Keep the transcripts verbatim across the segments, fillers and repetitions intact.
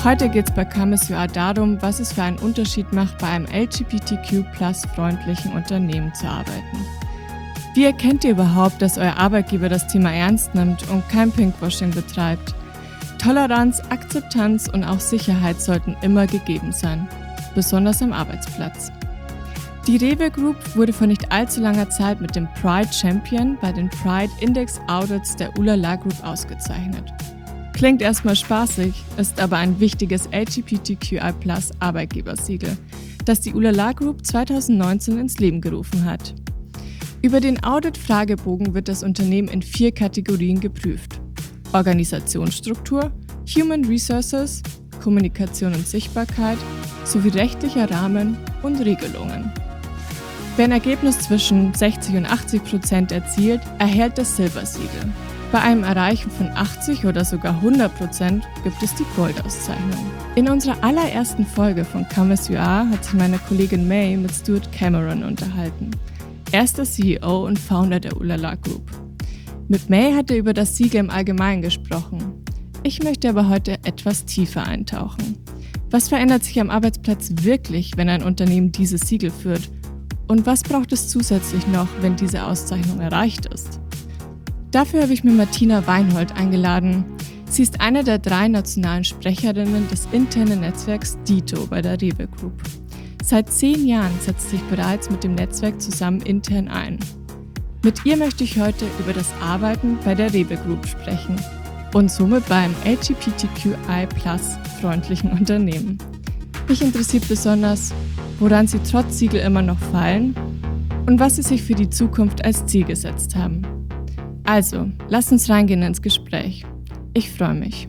Heute geht es bei Come As You Are darum, was es für einen Unterschied macht, bei einem L G B T Q plus freundlichen Unternehmen zu arbeiten. Wie erkennt ihr überhaupt, dass euer Arbeitgeber das Thema ernst nimmt und kein Pinkwashing betreibt? Toleranz, Akzeptanz und auch Sicherheit sollten immer gegeben sein, besonders am Arbeitsplatz. Die Rewe Group wurde vor nicht allzu langer Zeit mit dem Pride Champion bei den Pride Index Audits der Ulala Group ausgezeichnet. Klingt erstmal spaßig, ist aber ein wichtiges L G B T Q I plus Arbeitgebersiegel, das die Ulala Group zweitausendneunzehn ins Leben gerufen hat. Über den Audit-Fragebogen wird das Unternehmen in vier Kategorien geprüft: Organisationsstruktur, Human Resources, Kommunikation und Sichtbarkeit sowie rechtlicher Rahmen und Regelungen. Wer ein Ergebnis zwischen sechzig und achtzig Prozent erzielt, erhält das Silbersiegel. Bei einem Erreichen von achtzig oder sogar hundert Prozent gibt es die Goldauszeichnung. In unserer allerersten Folge von Come As You Are hat sich meine Kollegin May mit Stuart Cameron unterhalten. Er ist der C E O und Founder der Ulala Group. Mit May hat er über das Siegel im Allgemeinen gesprochen. Ich möchte aber heute etwas tiefer eintauchen. Was verändert sich am Arbeitsplatz wirklich, wenn ein Unternehmen dieses Siegel führt? Und was braucht es zusätzlich noch, wenn diese Auszeichnung erreicht ist? Dafür habe ich mir Martina Weinhold eingeladen. Sie ist eine der drei nationalen Sprecherinnen des internen Netzwerks DITO bei der Rewe Group. Seit zehn Jahren setzt sich bereits mit dem Netzwerk zusammen intern ein. Mit ihr möchte ich heute über das Arbeiten bei der Rewe Group sprechen und somit beim L G B T Q I plus freundlichen Unternehmen. Mich interessiert besonders, woran sie trotz Siegel immer noch fallen und was sie sich für die Zukunft als Ziel gesetzt haben. Also, lasst uns reingehen ins Gespräch. Ich freue mich.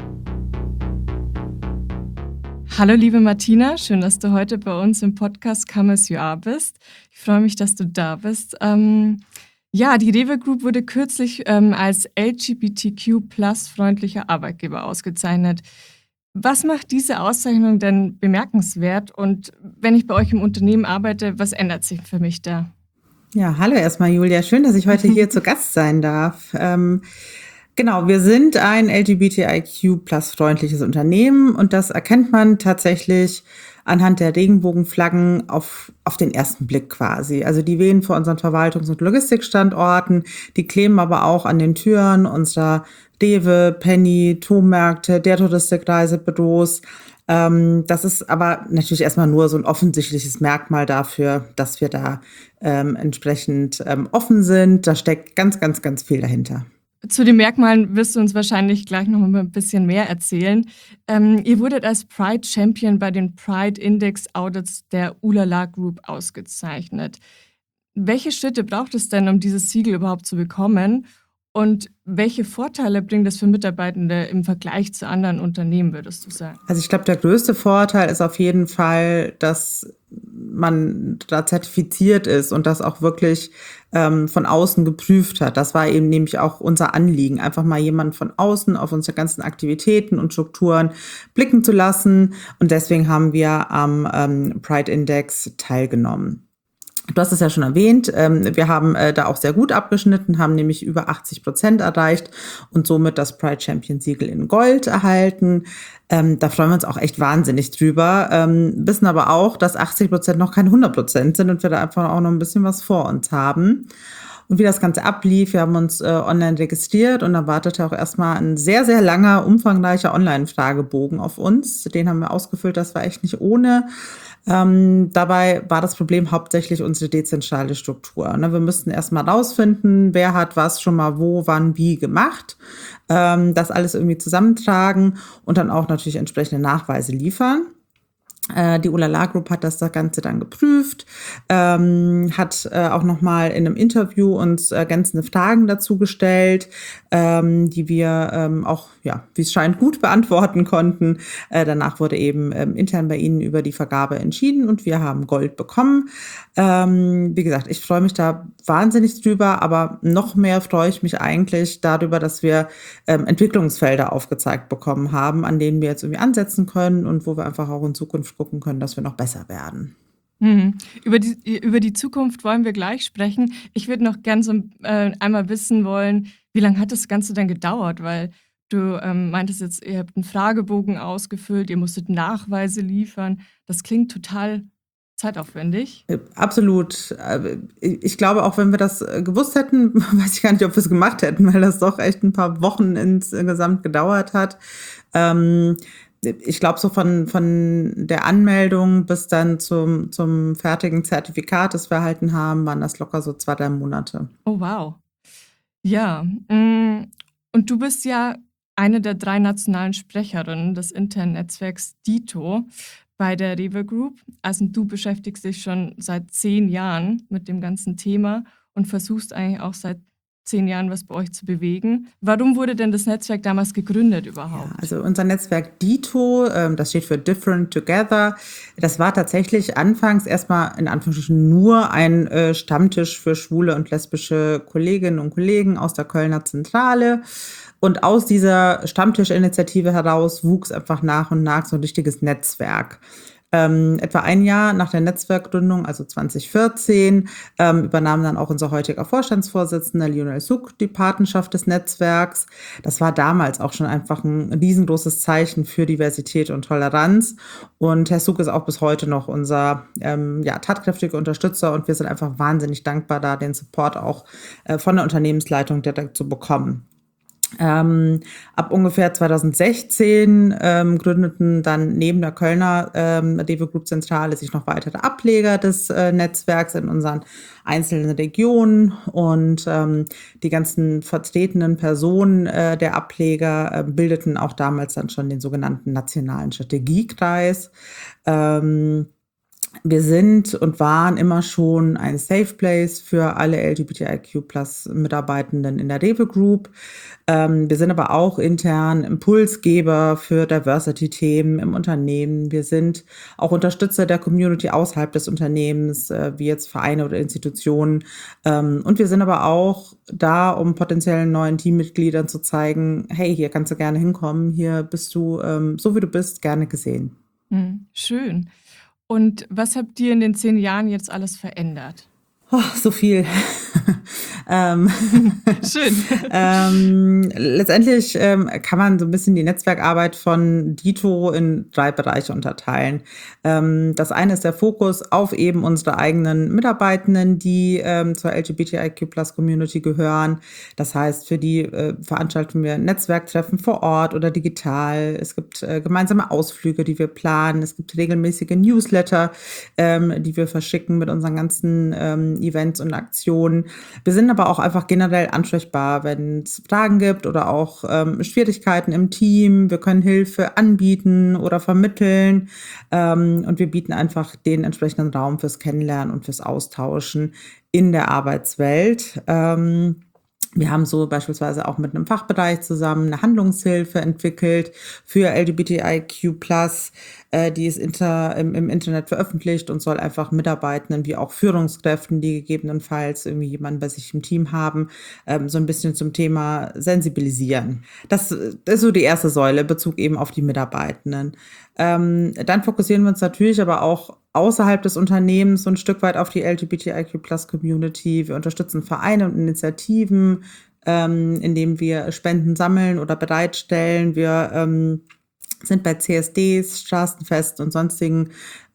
Hallo liebe Martina, schön, dass du heute bei uns im Podcast Come As You Are bist. Ich freue mich, dass du da bist. Ähm, ja, die Rewe Group wurde kürzlich ähm, als L G B T Q plus freundlicher Arbeitgeber ausgezeichnet. Was macht diese Auszeichnung denn bemerkenswert? Und wenn ich bei euch im Unternehmen arbeite, was ändert sich für mich da? Ja, hallo erstmal Julia, schön, dass ich heute hier zu Gast sein darf. Ähm, genau, wir sind ein L G B T I Q plus freundliches Unternehmen und das erkennt man tatsächlich anhand der Regenbogenflaggen auf, auf den ersten Blick quasi. Also die wehen vor unseren Verwaltungs- und Logistikstandorten, die kleben aber auch an den Türen unserer Rewe, Penny, Toom-Märkte, der Touristikreisebüros. Ähm, das ist aber natürlich erstmal nur so ein offensichtliches Merkmal dafür, dass wir da ähm, entsprechend ähm, offen sind. Da steckt ganz, ganz, ganz viel dahinter. Zu den Merkmalen wirst du uns wahrscheinlich gleich noch mal ein bisschen mehr erzählen. Ähm, ihr wurdet als Pride Champion bei den Pride Index Audits der Ulala Group ausgezeichnet. Welche Schritte braucht es denn, um dieses Siegel überhaupt zu bekommen? Und welche Vorteile bringt das für Mitarbeitende im Vergleich zu anderen Unternehmen, würdest du sagen? Also ich glaube, der größte Vorteil ist auf jeden Fall, dass man da zertifiziert ist und das auch wirklich ähm, von außen geprüft hat. Das war eben nämlich auch unser Anliegen, einfach mal jemanden von außen auf unsere ganzen Aktivitäten und Strukturen blicken zu lassen. Und deswegen haben wir am ähm, Pride Index teilgenommen. Du hast es ja schon erwähnt, wir haben da auch sehr gut abgeschnitten, haben nämlich über achtzig Prozent erreicht und somit das Pride Champion Siegel in Gold erhalten. Da freuen wir uns auch echt wahnsinnig drüber, wissen aber auch, dass achtzig Prozent noch keine hundert Prozent sind und wir da einfach auch noch ein bisschen was vor uns haben. Und wie das Ganze ablief, wir haben uns äh, online registriert und da wartete auch erstmal ein sehr, sehr langer, umfangreicher Online-Fragebogen auf uns. Den haben wir ausgefüllt, das war echt nicht ohne. Ähm, dabei war das Problem hauptsächlich unsere dezentrale Struktur. Ne? Wir müssten erstmal rausfinden, wer hat was schon mal wo, wann, wie gemacht. Ähm, das alles irgendwie zusammentragen und dann auch natürlich entsprechende Nachweise liefern. Die Ulala Group hat das Ganze dann geprüft, ähm, hat äh, auch nochmal in einem Interview uns ergänzende Fragen dazu gestellt, ähm, die wir ähm, auch, ja, wie es scheint, gut beantworten konnten. Äh, danach wurde eben ähm, intern bei Ihnen über die Vergabe entschieden und wir haben Gold bekommen. Ähm, wie gesagt, ich freue mich da wahnsinnig drüber, aber noch mehr freue ich mich eigentlich darüber, dass wir ähm, Entwicklungsfelder aufgezeigt bekommen haben, an denen wir jetzt irgendwie ansetzen können und wo wir einfach auch in Zukunft gucken können, dass wir noch besser werden. Mhm. Über die, über die Zukunft wollen wir gleich sprechen. Ich würde noch gern so äh, einmal wissen wollen, wie lange hat das Ganze denn gedauert? Weil Du ähm, meintest jetzt, ihr habt einen Fragebogen ausgefüllt, ihr musstet Nachweise liefern. Das klingt total zeitaufwendig. Äh, Absolut. Äh, Ich glaube, auch wenn wir das äh, gewusst hätten, weiß ich gar nicht, ob wir es gemacht hätten, weil das doch echt ein paar Wochen insgesamt gedauert hat. Ähm, Ich glaube, so von, von der Anmeldung bis dann zum, zum fertigen Zertifikat, das wir erhalten haben, waren das locker so zwei, drei Monate. Oh, wow. Ja, mm, und du bist ja eine der drei nationalen Sprecherinnen des internen Netzwerks DITO bei der Rewe Group. Also du beschäftigst dich schon seit zehn Jahren mit dem ganzen Thema und versuchst eigentlich auch seit zehn Jahren was bei euch zu bewegen. Warum wurde denn das Netzwerk damals gegründet überhaupt? Ja, also unser Netzwerk DITO, ähm, das steht für Different Together, das war tatsächlich anfangs erstmal in Anführungsstrichen nur ein äh, Stammtisch für schwule und lesbische Kolleginnen und Kollegen aus der Kölner Zentrale. Und aus dieser Stammtischinitiative heraus wuchs einfach nach und nach so ein richtiges Netzwerk. Ähm, etwa ein Jahr nach der Netzwerkgründung, also zwanzig vierzehn, ähm, übernahm dann auch unser heutiger Vorstandsvorsitzender Lionel Suk die Patenschaft des Netzwerks. Das war damals auch schon einfach ein riesengroßes Zeichen für Diversität und Toleranz. Und Herr Suk ist auch bis heute noch unser ähm, ja, tatkräftiger Unterstützer und wir sind einfach wahnsinnig dankbar, da den Support auch äh, von der Unternehmensleitung direkt zu bekommen. Ähm, ab ungefähr zwanzig sechzehn ähm, gründeten dann neben der Kölner ähm, Rewe Group Zentrale sich noch weitere Ableger des äh, Netzwerks in unseren einzelnen Regionen und ähm, die ganzen vertretenen Personen äh, der Ableger äh, bildeten auch damals dann schon den sogenannten nationalen Strategiekreis. Ähm, Wir sind und waren immer schon ein Safe Place für alle L G B T I Q Plus Mitarbeitenden in der Rewe Group. Ähm, wir sind aber auch intern Impulsgeber für Diversity-Themen im Unternehmen. Wir sind auch Unterstützer der Community außerhalb des Unternehmens, äh, wie jetzt Vereine oder Institutionen. Ähm, und wir sind aber auch da, um potenziellen neuen Teammitgliedern zu zeigen, hey, hier kannst du gerne hinkommen, hier bist du, ähm, so wie du bist, gerne gesehen. Hm, schön. Und was habt ihr in den zehn Jahren jetzt alles verändert? Oh, so viel. ähm, Schön. ähm, letztendlich ähm, kann man so ein bisschen die Netzwerkarbeit von DITO in drei Bereiche unterteilen. Ähm, das eine ist der Fokus auf eben unsere eigenen Mitarbeitenden, die ähm, zur L G B T I Q Plus Community gehören. Das heißt, für die äh, veranstalten wir Netzwerktreffen vor Ort oder digital. Es gibt äh, gemeinsame Ausflüge, die wir planen. Es gibt regelmäßige Newsletter, ähm, die wir verschicken mit unseren ganzen ähm, Events und Aktionen. Wir sind aber auch einfach generell ansprechbar, wenn es Fragen gibt oder auch ähm, Schwierigkeiten im Team. Wir können Hilfe anbieten oder vermitteln ähm, und wir bieten einfach den entsprechenden Raum fürs Kennenlernen und fürs Austauschen in der Arbeitswelt. Ähm, Wir haben so beispielsweise auch mit einem Fachbereich zusammen eine Handlungshilfe entwickelt für L G B T I Q Plus, äh, die ist inter, im, im Internet veröffentlicht und soll einfach Mitarbeitenden wie auch Führungskräften, die gegebenenfalls irgendwie jemanden bei sich im Team haben, ähm, so ein bisschen zum Thema sensibilisieren. Das, das ist so die erste Säule, Bezug eben auf die Mitarbeitenden. Ähm, dann fokussieren wir uns natürlich aber auch außerhalb des Unternehmens so ein Stück weit auf die L G B T I Q Plus Community. Wir unterstützen Vereine und Initiativen, ähm, indem wir Spenden sammeln oder bereitstellen. Wir ähm, sind bei C S Ds, Straßenfest und sonstigen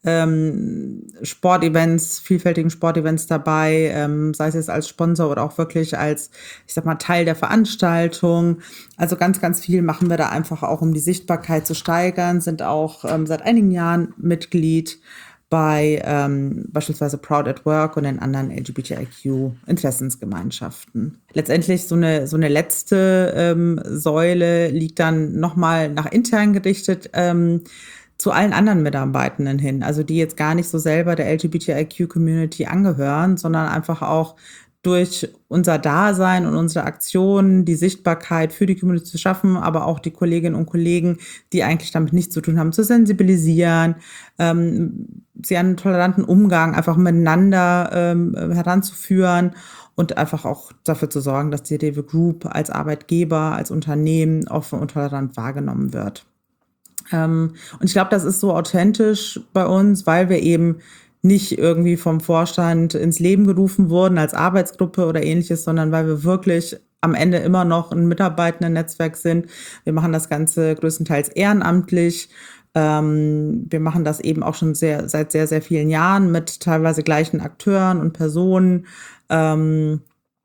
ähm, Sportevents, vielfältigen Sportevents dabei, ähm, sei es jetzt als Sponsor oder auch wirklich als, ich sag mal, Teil der Veranstaltung. Also ganz, ganz viel machen wir da einfach auch, um die Sichtbarkeit zu steigern, sind auch ähm, seit einigen Jahren Mitglied bei ähm, beispielsweise Proud at Work und den anderen L G B T I Q-Interessensgemeinschaften. Letztendlich so eine, so eine letzte ähm, Säule liegt dann nochmal nach intern gerichtet ähm, zu allen anderen Mitarbeitenden hin, also die jetzt gar nicht so selber der L G B T I Q-Community angehören, sondern einfach auch durch unser Dasein und unsere Aktionen die Sichtbarkeit für die Community zu schaffen, aber auch die Kolleginnen und Kollegen, die eigentlich damit nichts zu tun haben, zu sensibilisieren, ähm, sie an einen toleranten Umgang einfach miteinander ähm, heranzuführen und einfach auch dafür zu sorgen, dass die Rewe Group als Arbeitgeber, als Unternehmen offen und tolerant wahrgenommen wird. Ähm, und ich glaube, das ist so authentisch bei uns, weil wir eben nicht irgendwie vom Vorstand ins Leben gerufen wurden als Arbeitsgruppe oder ähnliches, sondern weil wir wirklich am Ende immer noch ein Mitarbeitendennetzwerk sind. Wir machen das Ganze größtenteils ehrenamtlich. Ähm, wir machen das eben auch schon sehr seit sehr, sehr vielen Jahren mit teilweise gleichen Akteuren und Personen. Ähm,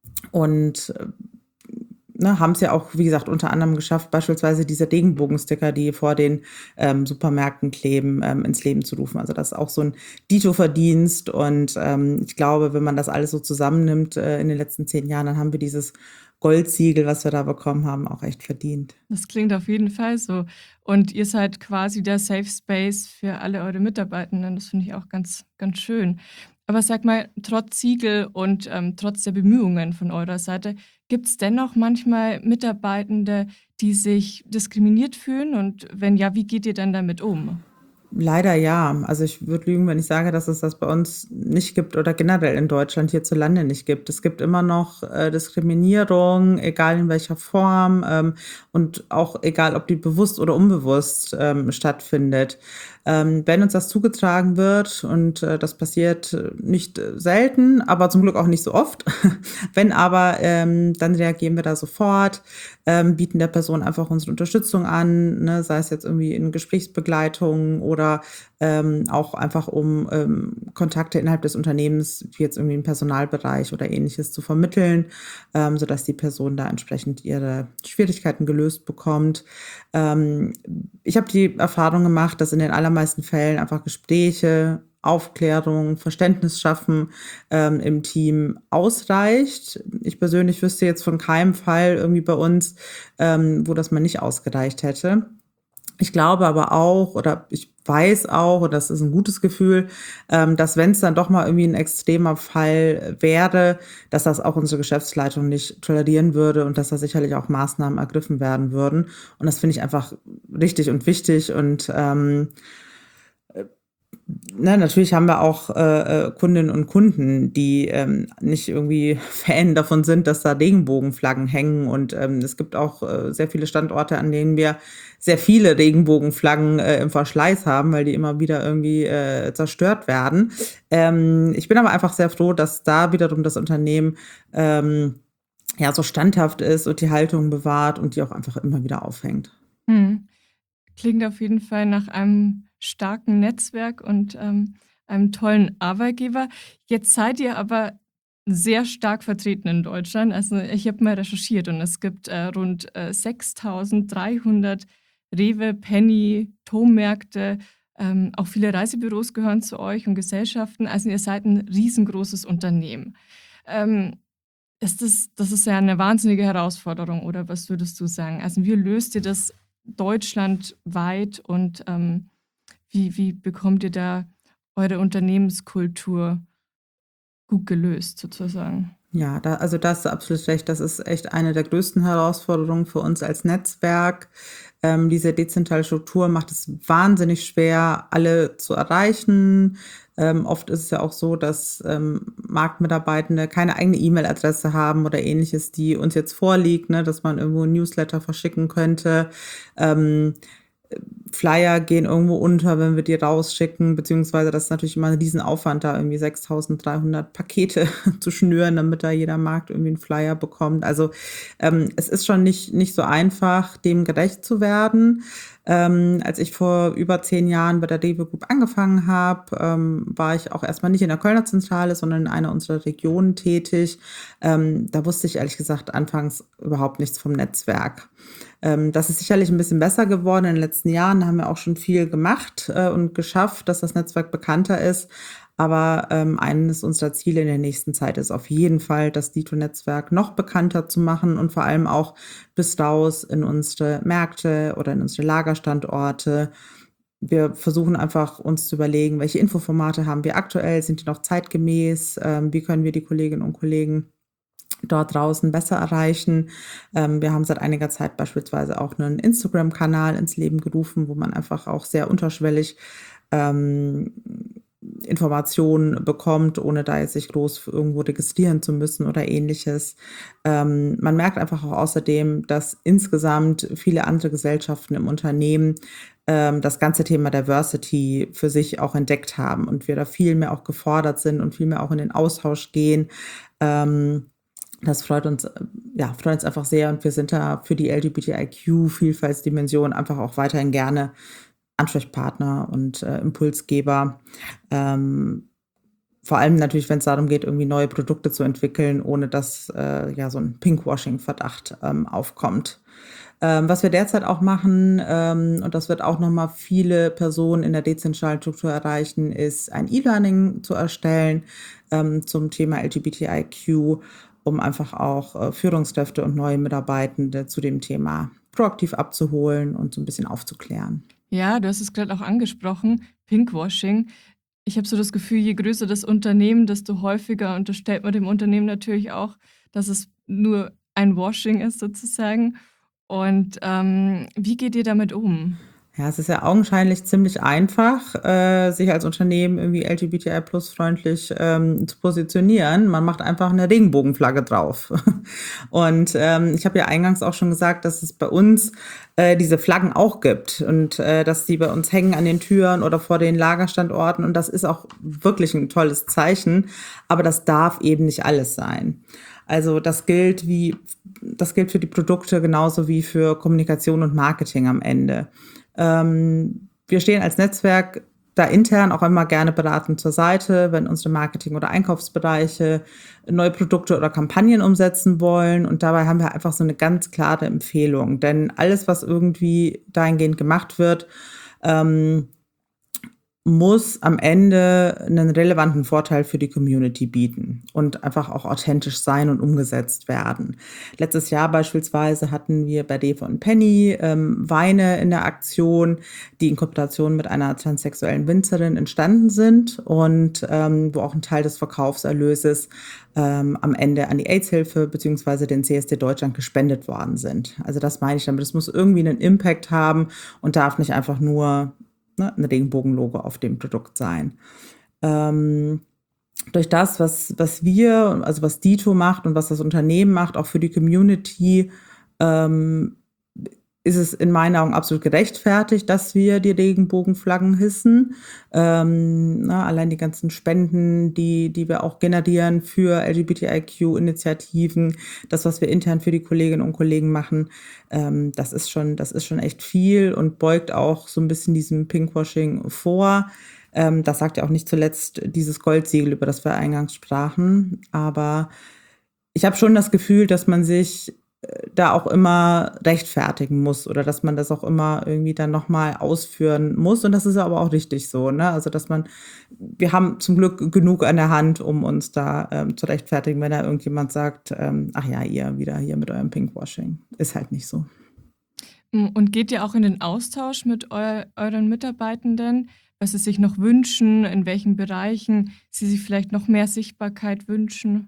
und äh, ne, haben es ja auch, wie gesagt, unter anderem geschafft, beispielsweise diese Regenbogensticker, die vor den ähm, Supermärkten kleben, ähm, ins Leben zu rufen. Also das ist auch so ein Dito-Verdienst. Und ähm, ich glaube, wenn man das alles so zusammennimmt äh, in den letzten zehn Jahren, dann haben wir dieses Goldsiegel, was wir da bekommen haben, auch echt verdient. Das klingt auf jeden Fall so. Und ihr seid quasi der Safe Space für alle eure Mitarbeitenden. Das finde ich auch ganz, ganz schön. Aber sag mal, trotz Siegel und ähm, trotz der Bemühungen von eurer Seite, gibt es dennoch manchmal Mitarbeitende, die sich diskriminiert fühlen? Und wenn ja, wie geht ihr dann damit um? Leider ja. Also ich würde lügen, wenn ich sage, dass es das bei uns nicht gibt oder generell in Deutschland hierzulande nicht gibt. Es gibt immer noch äh, Diskriminierung, egal in welcher Form ähm, und auch egal, ob die bewusst oder unbewusst ähm, stattfindet. Ähm, wenn uns das zugetragen wird, und äh, das passiert äh, nicht äh, selten, aber zum Glück auch nicht so oft, wenn aber, ähm, dann reagieren wir da sofort, ähm, bieten der Person einfach unsere Unterstützung an, ne, sei es jetzt irgendwie in Gesprächsbegleitung oder ähm, auch einfach um ähm, Kontakte innerhalb des Unternehmens, wie jetzt irgendwie im Personalbereich oder ähnliches, zu vermitteln, ähm, sodass die Person da entsprechend ihre Schwierigkeiten gelöst bekommt. Ähm, ich habe die Erfahrung gemacht, dass in den allermeisten Fällen einfach Gespräche, Aufklärung, Verständnis schaffen ähm, im Team ausreicht. Ich persönlich wüsste jetzt von keinem Fall irgendwie bei uns, ähm, wo das mal nicht ausgereicht hätte. Ich glaube aber auch, oder ich weiß auch, und das ist ein gutes Gefühl, ähm, dass wenn es dann doch mal irgendwie ein extremer Fall wäre, dass das auch unsere Geschäftsleitung nicht tolerieren würde und dass da sicherlich auch Maßnahmen ergriffen werden würden. Und das finde ich einfach richtig und wichtig. Und ähm, ne, natürlich haben wir auch äh, äh, Kundinnen und Kunden, die ähm, nicht irgendwie Fan davon sind, dass da Regenbogenflaggen hängen. Und ähm, es gibt auch äh, sehr viele Standorte, an denen wir sehr viele Regenbogenflaggen äh, im Verschleiß haben, weil die immer wieder irgendwie äh, zerstört werden. Ähm, ich bin aber einfach sehr froh, dass da wiederum das Unternehmen ähm, ja so standhaft ist und die Haltung bewahrt und die auch einfach immer wieder aufhängt. Mhm. Klingt auf jeden Fall nach einem starken Netzwerk und, ähm, einem tollen Arbeitgeber. Jetzt seid ihr aber sehr stark vertreten in Deutschland. Also, ich habe mal recherchiert und es gibt, äh, rund, äh, sechstausenddreihundert Rewe, Penny, Taumärkte, ähm, auch viele Reisebüros gehören zu euch und Gesellschaften. Also, ihr seid ein riesengroßes Unternehmen. Ähm, ist das das ist ja eine wahnsinnige Herausforderung, oder was würdest du sagen? Also, wie löst ihr das deutschlandweit und, ähm, wie wie bekommt ihr da eure Unternehmenskultur gut gelöst sozusagen? Ja, da, also da hast du absolut recht. Das ist echt eine der größten Herausforderungen für uns als Netzwerk. Ähm, diese dezentrale Struktur macht es wahnsinnig schwer, alle zu erreichen. Ähm, oft ist es ja auch so, dass ähm, Marktmitarbeitende keine eigene E-Mail-Adresse haben oder ähnliches, die uns jetzt vorliegt, ne, dass man irgendwo ein Newsletter verschicken könnte. Ähm, Flyer gehen irgendwo unter, wenn wir die rausschicken, beziehungsweise das ist natürlich immer ein Riesenaufwand, da irgendwie sechstausenddreihundert Pakete zu schnüren, damit da jeder Markt irgendwie einen Flyer bekommt. Also ähm, es ist schon nicht, nicht so einfach, dem gerecht zu werden. Ähm, als ich vor über zehn Jahren bei der Rewe Group angefangen habe, ähm, war ich auch erstmal nicht in der Kölner Zentrale, sondern in einer unserer Regionen tätig. Ähm, da wusste ich ehrlich gesagt anfangs überhaupt nichts vom Netzwerk. Ähm, das ist sicherlich ein bisschen besser geworden. In den letzten Jahren haben wir auch schon viel gemacht äh, und geschafft, dass das Netzwerk bekannter ist. Aber ähm, eines unserer Ziele in der nächsten Zeit ist auf jeden Fall, das Dito-Netzwerk noch bekannter zu machen und vor allem auch bis raus in unsere Märkte oder in unsere Lagerstandorte. Wir versuchen einfach uns zu überlegen, welche Infoformate haben wir aktuell, sind die noch zeitgemäß, ähm, wie können wir die Kolleginnen und Kollegen dort draußen besser erreichen. Ähm, wir haben seit einiger Zeit beispielsweise auch einen Instagram-Kanal ins Leben gerufen, wo man einfach auch sehr unterschwellig ähm, Informationen bekommt, ohne da jetzt sich groß irgendwo registrieren zu müssen oder ähnliches. Ähm, man merkt einfach auch außerdem, dass insgesamt viele andere Gesellschaften im Unternehmen ähm, das ganze Thema Diversity für sich auch entdeckt haben und wir da viel mehr auch gefordert sind und viel mehr auch in den Austausch gehen. Ähm, Das freut uns, äh, ja, freut uns einfach sehr und wir sind da für die L G B T I Q-Vielfaltsdimension einfach auch weiterhin gerne Ansprechpartner und äh, Impulsgeber. Ähm, vor allem natürlich, wenn es darum geht, irgendwie neue Produkte zu entwickeln, ohne dass äh, ja so ein Pinkwashing-Verdacht ähm, aufkommt. Ähm, was wir derzeit auch machen, ähm, und das wird auch noch mal viele Personen in der dezentralen Struktur erreichen, ist ein E-Learning zu erstellen ähm, zum Thema L G B T I Q, um einfach auch äh, Führungskräfte und neue Mitarbeitende zu dem Thema proaktiv abzuholen und so ein bisschen aufzuklären. Ja, du hast es gerade auch angesprochen, Pinkwashing. Ich habe so das Gefühl, je größer das Unternehmen, desto häufiger unterstellt man dem Unternehmen natürlich auch, dass es nur ein Washing ist sozusagen. Und ähm, wie geht ihr damit um? Ja, es ist ja augenscheinlich ziemlich einfach, äh, sich als Unternehmen irgendwie L G B T I plus freundlich ähm, zu positionieren. Man macht einfach eine Regenbogenflagge drauf. Und ähm, ich habe ja eingangs auch schon gesagt, dass es bei uns äh, diese Flaggen auch gibt und äh, dass die bei uns hängen an den Türen oder vor den Lagerstandorten. Und das ist auch wirklich ein tolles Zeichen. Aber das darf eben nicht alles sein. Also das gilt wie, das gilt für die Produkte genauso wie für Kommunikation und Marketing am Ende. Ähm, wir stehen als Netzwerk da intern auch immer gerne beratend zur Seite, wenn unsere Marketing- oder Einkaufsbereiche neue Produkte oder Kampagnen umsetzen wollen. Und dabei haben wir einfach so eine ganz klare Empfehlung. Denn alles, was irgendwie dahingehend gemacht wird, ähm, muss am Ende einen relevanten Vorteil für die Community bieten und einfach auch authentisch sein und umgesetzt werden. Letztes Jahr beispielsweise hatten wir bei Dave und Penny ähm, Weine in der Aktion, die in Kooperation mit einer transsexuellen Winzerin entstanden sind und ähm, wo auch ein Teil des Verkaufserlöses ähm, am Ende an die AIDS-Hilfe bzw. den C S D Deutschland gespendet worden sind. Also das meine ich damit. Es muss irgendwie einen Impact haben und darf nicht einfach nur ne, ein Regenbogenlogo auf dem Produkt sein. Ähm, durch das, was, was wir, also was Dito macht und was das Unternehmen macht, auch für die Community, ähm, ist es in meinen Augen absolut gerechtfertigt, dass wir die Regenbogenflaggen hissen. Ähm, na, allein die ganzen Spenden, die, die wir auch generieren für L G B T I Q-Initiativen, das, was wir intern für die Kolleginnen und Kollegen machen, ähm, das ist schon, das ist schon echt viel und beugt auch so ein bisschen diesem Pinkwashing vor. Ähm, das sagt ja auch nicht zuletzt dieses Goldsiegel, über das wir eingangs sprachen. Aber ich habe schon das Gefühl, dass man sich äh, da auch immer rechtfertigen muss oder dass man das auch immer irgendwie dann nochmal ausführen muss. Und das ist aber auch richtig so, ne? Also, dass man, wir haben zum Glück genug an der Hand, um uns da ähm, zu rechtfertigen, wenn da irgendjemand sagt, ähm, ach ja, ihr wieder hier mit eurem Pinkwashing. Ist halt nicht so. Mm, Und geht ihr auch in den Austausch mit eu euren Mitarbeitenden, was sie sich noch wünschen, in welchen Bereichen sie sich vielleicht noch mehr Sichtbarkeit wünschen?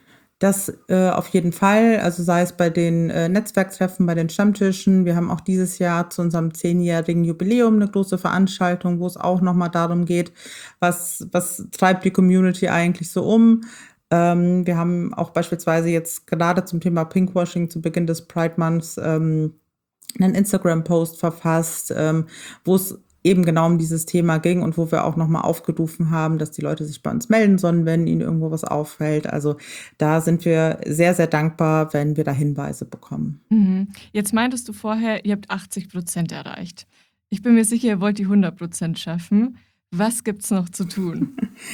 Das äh, auf jeden Fall, also sei es bei den äh, Netzwerktreffen, bei den Stammtischen. Wir haben auch dieses Jahr zu unserem zehnjährigen Jubiläum eine große Veranstaltung, wo es auch nochmal darum geht, was, was treibt die Community eigentlich so um. Ähm, wir haben auch beispielsweise jetzt gerade zum Thema Pinkwashing zu Beginn des Pride Months ähm, einen Instagram-Post verfasst, ähm, wo es eben genau um dieses Thema ging und wo wir auch nochmal aufgerufen haben, dass die Leute sich bei uns melden sollen, wenn ihnen irgendwo was auffällt. Also da sind wir sehr, sehr dankbar, wenn wir da Hinweise bekommen. Mhm. Jetzt meintest du vorher, ihr habt achtzig Prozent erreicht. Ich bin mir sicher, ihr wollt die hundert Prozent schaffen. Was gibt's noch zu tun?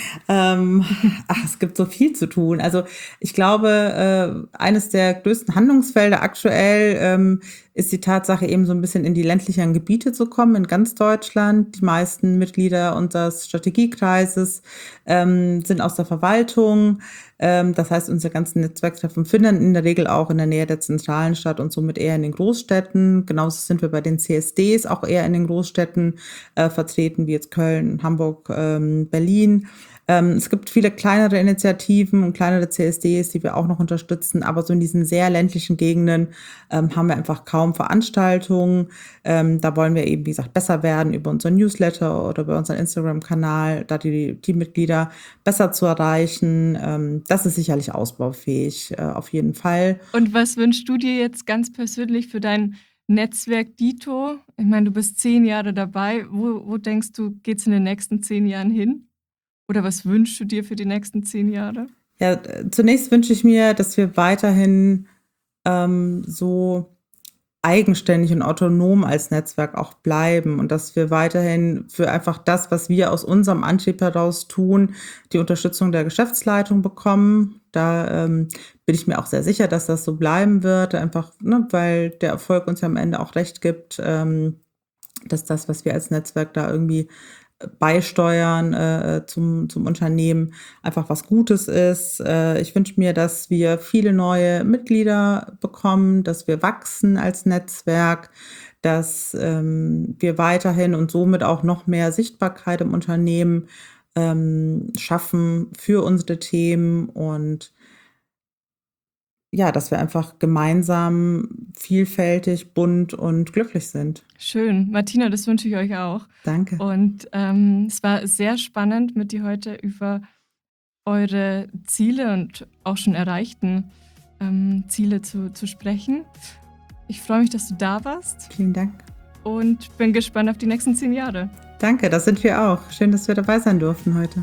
Ähm, ach, es gibt so viel zu tun. Also ich glaube, äh, eines der größten Handlungsfelder aktuell ähm, ist die Tatsache, eben so ein bisschen in die ländlichen Gebiete zu kommen, in ganz Deutschland. Die meisten Mitglieder unseres Strategiekreises ähm, sind aus der Verwaltung. Ähm, das heißt, unsere ganzen Netzwerktreffen finden in der Regel auch in der Nähe der zentralen Stadt und somit eher in den Großstädten. Genauso sind wir bei den C S Ds auch eher in den Großstädten äh, vertreten, wie jetzt Köln, Hamburg, ähm, Berlin. Ähm, es gibt viele kleinere Initiativen und kleinere C S Ds, die wir auch noch unterstützen, aber so in diesen sehr ländlichen Gegenden ähm, haben wir einfach kaum Veranstaltungen. Ähm, da wollen wir eben, wie gesagt, besser werden über unseren Newsletter oder über unseren Instagram-Kanal, da die Teammitglieder besser zu erreichen. Ähm, das ist sicherlich ausbaufähig, äh, auf jeden Fall. Und was wünschst du dir jetzt ganz persönlich für dein Netzwerk Dito? Ich meine, du bist zehn Jahre dabei. Wo, wo denkst du, geht's in den nächsten zehn Jahren hin? Oder was wünschst du dir für die nächsten zehn Jahre? Ja, äh, zunächst wünsche ich mir, dass wir weiterhin ähm, so eigenständig und autonom als Netzwerk auch bleiben und dass wir weiterhin für einfach das, was wir aus unserem Antrieb heraus tun, die Unterstützung der Geschäftsleitung bekommen. Da ähm, bin ich mir auch sehr sicher, dass das so bleiben wird, einfach, ne, weil der Erfolg uns ja am Ende auch recht gibt, ähm, dass das, was wir als Netzwerk da irgendwie äh, beisteuern äh, zum, zum Unternehmen, einfach was Gutes ist. Äh, ich wünsche mir, dass wir viele neue Mitglieder bekommen, dass wir wachsen als Netzwerk, dass ähm, wir weiterhin und somit auch noch mehr Sichtbarkeit im Unternehmen ähm, schaffen für unsere Themen und ja, dass wir einfach gemeinsam vielfältig, bunt und glücklich sind. Schön. Martina, das wünsche ich euch auch. Danke. Und ähm, es war sehr spannend, mit dir heute über eure Ziele und auch schon erreichten ähm, Ziele zu, zu sprechen. Ich freue mich, dass du da warst Vielen Dank. und bin gespannt auf die nächsten zehn Jahre. Danke, das sind wir auch. Schön, dass wir dabei sein durften heute.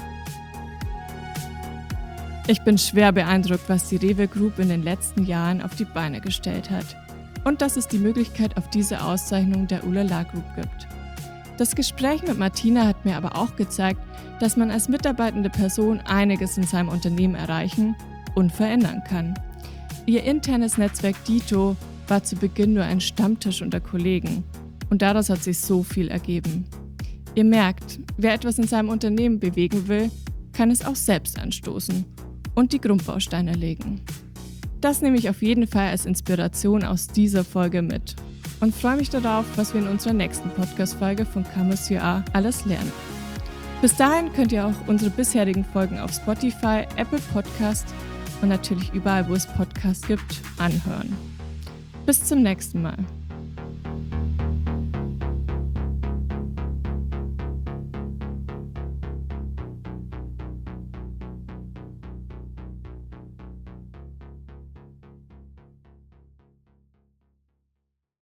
Ich bin schwer beeindruckt, was die Rewe Group in den letzten Jahren auf die Beine gestellt hat. Und dass es die Möglichkeit auf diese Auszeichnung der Ulala Group gibt. Das Gespräch mit Martina hat mir aber auch gezeigt, dass man als mitarbeitende Person einiges in seinem Unternehmen erreichen und verändern kann. Ihr internes Netzwerk Dito war zu Beginn nur ein Stammtisch unter Kollegen. Und daraus hat sich so viel ergeben. Ihr merkt, wer etwas in seinem Unternehmen bewegen will, kann es auch selbst anstoßen und die Grundbausteine legen. Das nehme ich auf jeden Fall als Inspiration aus dieser Folge mit und freue mich darauf, was wir in unserer nächsten Podcast-Folge von Camus U A alles lernen. Bis dahin könnt ihr auch unsere bisherigen Folgen auf Spotify, Apple Podcast und natürlich überall, wo es Podcasts gibt, anhören. Bis zum nächsten Mal.